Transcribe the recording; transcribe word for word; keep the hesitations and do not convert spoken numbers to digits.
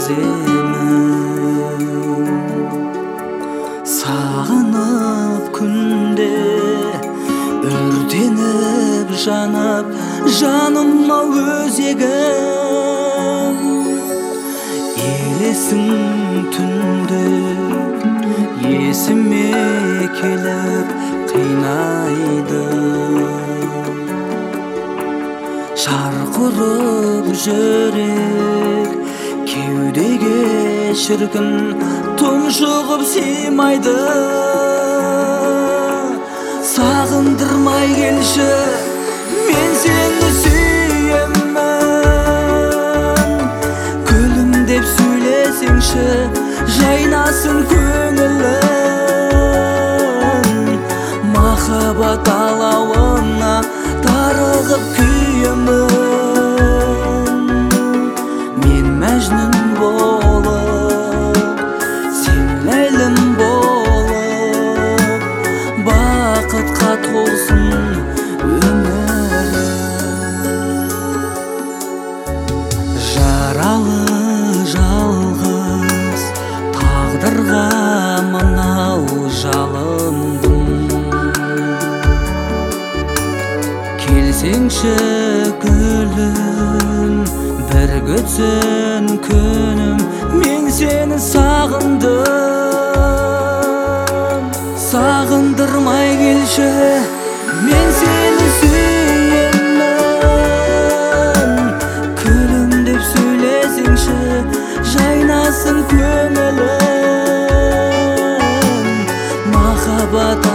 сеземін. Сағынып күнде өртеніп жанып жаныма өзегім, елесің түнде есіме келіп қинайды. Шарқырып жүрек кеудеге шіркін тұншығып сыймайды. Сағындырмай келші, мен сені сүйемін. Гүлім деп сөйлесеңші, жайнасын көңілім. Махаббат алауына тарығып күйемін. Мен мәжнүн болып, сен ләйлім болып, бақытқа толсын өмірім. Жаралы жалғыз тағдырға мынау жалындым. Келсеңші гүлім, бір күтсін күнім, мен сені сағындым. Сағындырмай келші, мен сені сүйемін. Күлім деп сөйлесеңші, жайнасын көңілім. Махаббат